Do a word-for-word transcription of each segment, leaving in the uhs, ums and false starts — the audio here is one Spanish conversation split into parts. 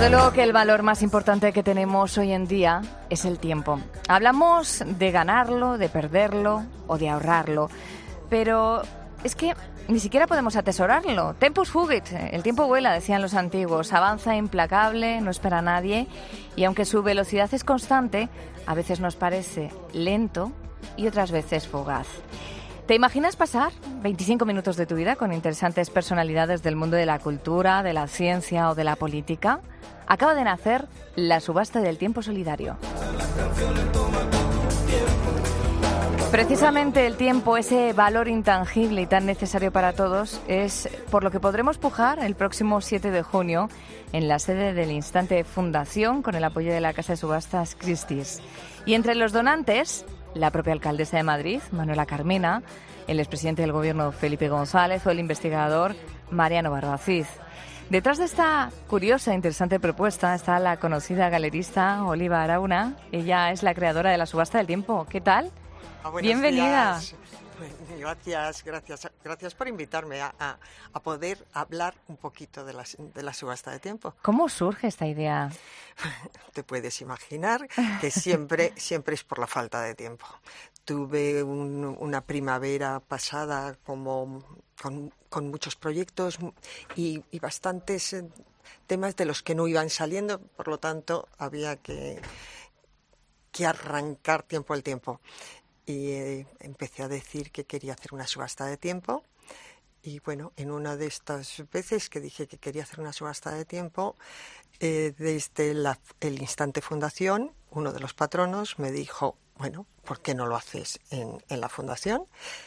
Desde luego que el valor más importante que tenemos hoy en día es el tiempo. Hablamos de ganarlo, de perderlo o de ahorrarlo, pero es que ni siquiera podemos atesorarlo. Tempus fugit, el tiempo vuela, decían los antiguos, avanza implacable, no espera a nadie, y aunque su velocidad es constante, a veces nos parece lento y otras veces fugaz. ¿Te imaginas pasar veinticinco minutos de tu vida con interesantes personalidades del mundo de la cultura, de la ciencia o de la política? Acaba de nacer la subasta del tiempo solidario. Precisamente el tiempo, ese valor intangible y tan necesario para todos, es por lo que podremos pujar el próximo siete de junio en la sede del Instante Fundación con el apoyo de la Casa de Subastas Christie's. Y entre los donantes, la propia alcaldesa de Madrid, Manuela Carmena, el expresidente del Gobierno, Felipe González, o el investigador Mariano Barbacid. Detrás de esta curiosa e interesante propuesta está la conocida galerista Oliva Arauna. Ella es la creadora de la subasta del tiempo. ¿Qué tal? Ah, Bienvenida. Días. Gracias, gracias, gracias por invitarme a, a, a poder hablar un poquito de la, de la subasta de tiempo. ¿Cómo surge esta idea? Te puedes imaginar que siempre, siempre es por la falta de tiempo. Tuve un, una primavera pasada como con, con muchos proyectos y, y bastantes temas de los que no iban saliendo, por lo tanto había que, que arrancar tiempo al tiempo. Y eh, empecé a decir que quería hacer una subasta de tiempo y bueno, en una de estas veces que dije que quería hacer una subasta de tiempo, eh, desde la, el Instante Fundación, uno de los patronos me dijo, bueno, ¿por qué no lo haces en, en la fundación?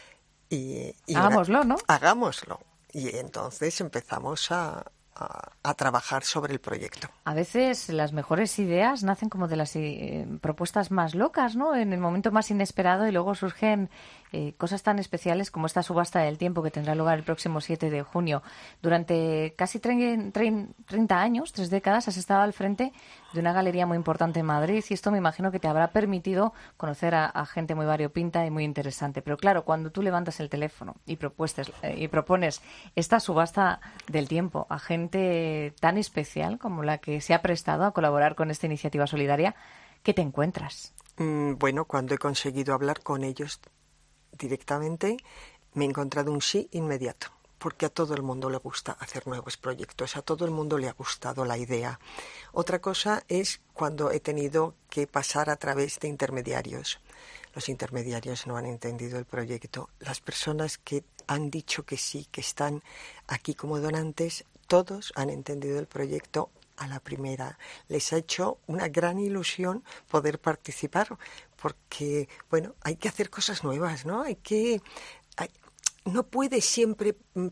Y, y hagámoslo, ¿no? Hagámoslo. Y entonces empezamos a... A, a trabajar sobre el proyecto. A veces las mejores ideas nacen como de las eh, propuestas más locas, ¿no? En el momento más inesperado y luego surgen eh, cosas tan especiales como esta subasta del tiempo que tendrá lugar el próximo siete de junio. Durante casi treinta años, tres décadas, has estado al frente de una galería muy importante en Madrid y esto me imagino que te habrá permitido conocer a, a gente muy variopinta y muy interesante. Pero claro, cuando tú levantas el teléfono y, propuestes, eh, y propones esta subasta del tiempo a gente tan especial como la que se ha prestado a colaborar con esta iniciativa solidaria, ¿qué te encuentras? Mm, bueno, cuando he conseguido hablar con ellos directamente, me he encontrado un sí inmediato, porque a todo el mundo le gusta hacer nuevos proyectos, a todo el mundo le ha gustado la idea. Otra cosa es cuando he tenido que pasar a través de intermediarios. Los intermediarios no han entendido el proyecto. Las personas que han dicho que sí, que están aquí como donantes, todos han entendido el proyecto a la primera. Les ha hecho una gran ilusión poder participar, porque, bueno, hay que hacer cosas nuevas, ¿no? Hay que... Hay, no puedes siempre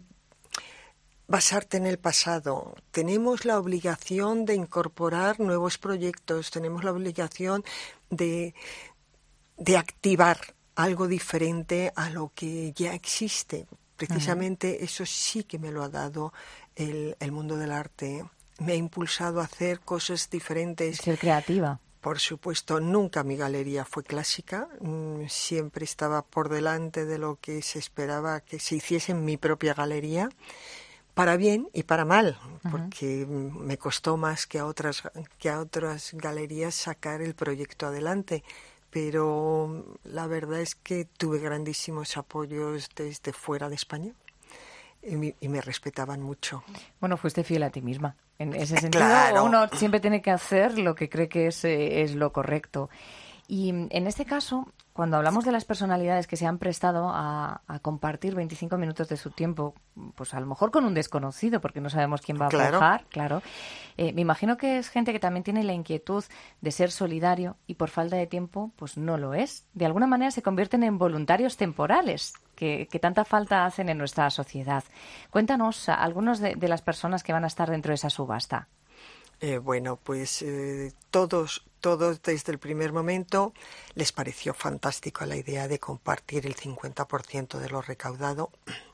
basarte en el pasado. Tenemos la obligación de incorporar nuevos proyectos, tenemos la obligación de, de activar algo diferente a lo que ya existe. Precisamente uh-huh. Eso sí que me lo ha dado el, el mundo del arte. Me ha impulsado a hacer cosas diferentes. Ser creativa. Por supuesto, nunca mi galería fue clásica. Siempre estaba por delante de lo que se esperaba que se hiciese en mi propia galería. Para bien y para mal, uh-huh. porque me costó más que a otras, que a otras galerías sacar el proyecto adelante. Pero la verdad es que tuve grandísimos apoyos desde fuera de España y me, y me respetaban mucho. Bueno, fuiste fiel a ti misma. En ese sentido, claro. Uno siempre tiene que hacer lo que cree que es, es lo correcto. Y en este caso, cuando hablamos de las personalidades que se han prestado a, a compartir veinticinco minutos de su tiempo, pues a lo mejor con un desconocido, porque no sabemos quién va a claro. viajar, claro. Eh, me imagino que es gente que también tiene la inquietud de ser solidario y por falta de tiempo, pues no lo es. De alguna manera se convierten en voluntarios temporales, que, que tanta falta hacen en nuestra sociedad. Cuéntanos a algunos de, de las personas que van a estar dentro de esa subasta. Eh, bueno, pues eh, todos, todos desde el primer momento les pareció fantástica la idea de compartir el cincuenta por ciento de lo recaudado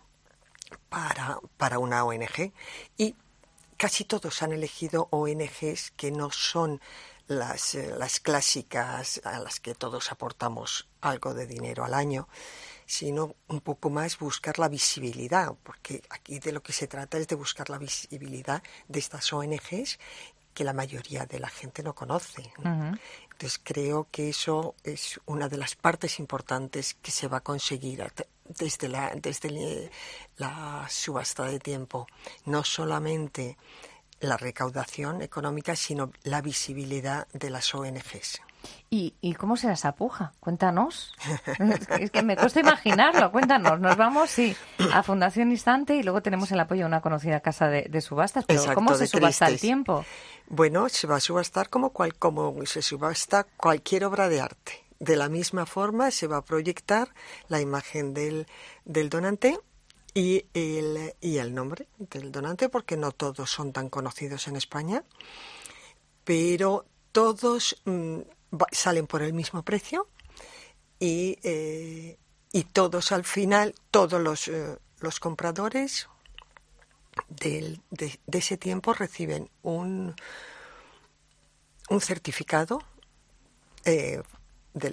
para, para una O N Ge y casi todos han elegido O N Ges que no son las, eh, las clásicas a las que todos aportamos algo de dinero al año, sino un poco más buscar la visibilidad, porque aquí de lo que se trata es de buscar la visibilidad de estas O N Ges que la mayoría de la gente no conoce, ¿no? Uh-huh. Entonces creo que eso es una de las partes importantes que se va a conseguir desde la, desde la subasta de tiempo. No solamente la recaudación económica, sino la visibilidad de las O N Ges. ¿Y, ¿Y cómo será esa puja? Cuéntanos. Es que me cuesta imaginarlo. Cuéntanos. Nos vamos, sí, a Fundación Instante y luego tenemos el apoyo de una conocida casa de, de subastas. Pero Exacto, ¿cómo se subasta Cristes. el tiempo? Bueno, se va a subastar como, cual, como se subasta cualquier obra de arte. De la misma forma se va a proyectar la imagen del, del donante y el, y el nombre del donante, porque no todos son tan conocidos en España, pero todos mmm, salen por el mismo precio y, eh, y todos al final, todos los, eh, los compradores del, de, de ese tiempo reciben un, un certificado eh, de,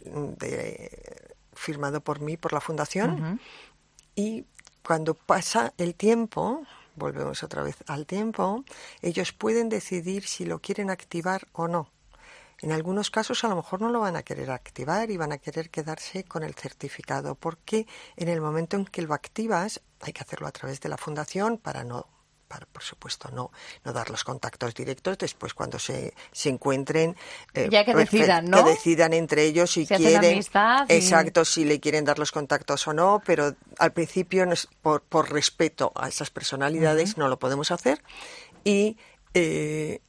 de, firmado por mí, por la Fundación, uh-huh. Y cuando pasa el tiempo, volvemos otra vez al tiempo, ellos pueden decidir si lo quieren activar o no. En algunos casos a lo mejor no lo van a querer activar y van a querer quedarse con el certificado, porque en el momento en que lo activas hay que hacerlo a través de la Fundación para no, para por supuesto no, no dar los contactos directos. Después cuando se, se encuentren eh, ya que decidan, ¿no? Que decidan entre ellos si, si quieren, amistad, exacto, y... si le quieren dar los contactos o no, pero al principio por, por respeto a esas personalidades uh-huh. no lo podemos hacer y eh,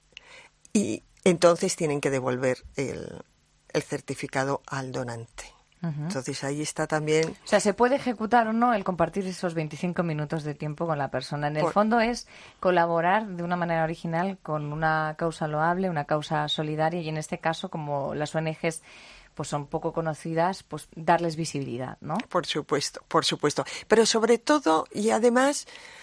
y entonces tienen que devolver el, el certificado al donante. Uh-huh. Entonces ahí está también... O sea, ¿se puede ejecutar o no el compartir esos veinticinco minutos de tiempo con la persona? En el Por... fondo es colaborar de una manera original con una causa loable, una causa solidaria y en este caso, como las O N Ges pues son poco conocidas, pues darles visibilidad, ¿no? Por supuesto, por supuesto. Pero sobre todo y además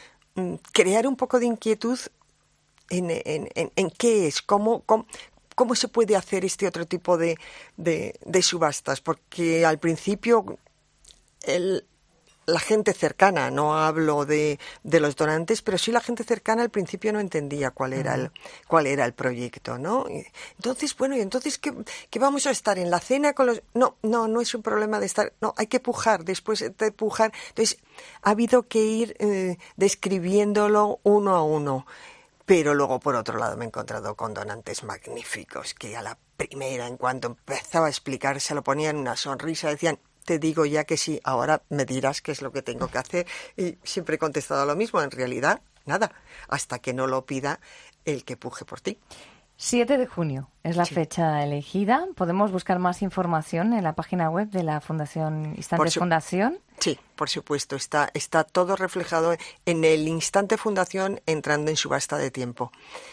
crear un poco de inquietud En, en, en, en qué es, cómo, cómo, cómo se puede hacer este otro tipo de, de, de subastas, porque al principio el, la gente cercana, no hablo de, de los donantes, pero sí la gente cercana al principio no entendía cuál era el, cuál era el proyecto, ¿no? Entonces, bueno, y entonces ¿qué, qué vamos a estar en la cena con los...? No, no, no es un problema de estar, no, hay que pujar, después de pujar. Entonces, ha habido que ir eh, describiéndolo uno a uno. Pero luego, por otro lado, me he encontrado con donantes magníficos que a la primera, en cuanto empezaba a explicar, se lo ponían una sonrisa, decían, te digo ya que sí, ahora me dirás qué es lo que tengo que hacer. Y siempre he contestado lo mismo, en realidad, nada, hasta que no lo pida el que puje por ti. siete de junio es la sí. fecha elegida. ¿Podemos buscar más información en la página web de la Fundación Instante su- Fundación? Sí, por supuesto. Está, está todo reflejado en el Instante Fundación entrando en subasta de tiempo.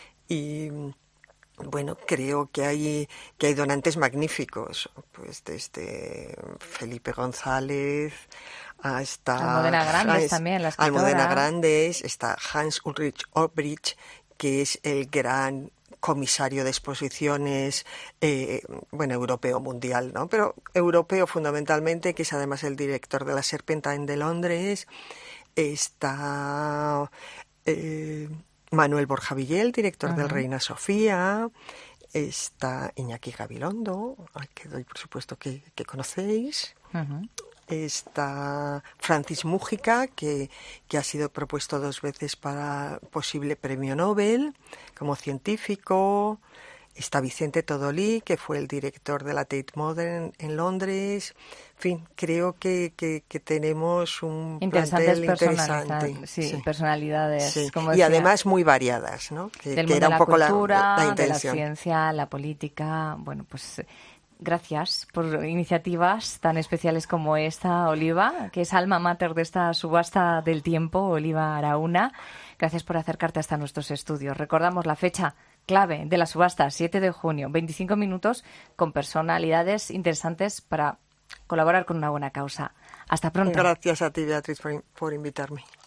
Y bueno, creo que hay, que hay donantes magníficos, pues desde Felipe González hasta... Almudena Grandes Hans, también, la escritora. Almudena Grandes, está Hans Ulrich Obrich, que es el gran comisario de exposiciones, eh, bueno, europeo, mundial, ¿no? Pero europeo fundamentalmente, que es además el director de la Serpentine de Londres. Está eh, Manuel Borja Villel, director uh-huh. del Reina Sofía. Está Iñaki Gabilondo, al que doy por supuesto que, que conocéis. Uh-huh. Está Francis Mújica, que, que ha sido propuesto dos veces para posible premio Nobel como científico. Está Vicente Todolí, que fue el director de la Tate Modern en Londres. En fin, creo que, que, que tenemos un plantel interesante. Sí, sí, personalidades. Sí. Como y decía, además muy variadas, ¿no? Que, del que mundo era de un la poco cultura, la, la de la intención. ciencia, la política. Bueno, pues... Gracias por iniciativas tan especiales como esta, Oliva, que es alma mater de esta subasta del tiempo, Oliva Araúna. Gracias por acercarte hasta nuestros estudios. Recordamos la fecha clave de la subasta, siete de junio, veinticinco minutos con personalidades interesantes para colaborar con una buena causa. Hasta pronto. Gracias a ti, Beatriz, por, por invitarme.